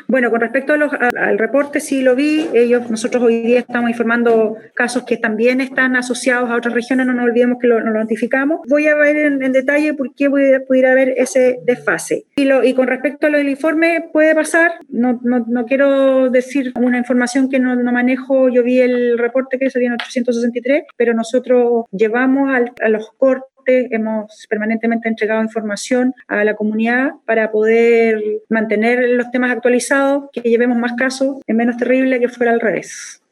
Bueno, con respecto al reporte, sí lo vi. Nosotros hoy día estamos informando casos que también están asociados a otras regiones, no nos olvidemos que lo notificamos. Voy a ver en detalle por qué pudiera haber ese desfase. Y con respecto a lo del informe, puede pasar. No quiero decir una información que no manejo. Yo vi el reporte que salía en 863, pero nosotros llevamos a los cortes. Hemos permanentemente entregado información a la comunidad para poder mantener los temas actualizados, que llevemos más casos, es menos terrible que fuera al revés.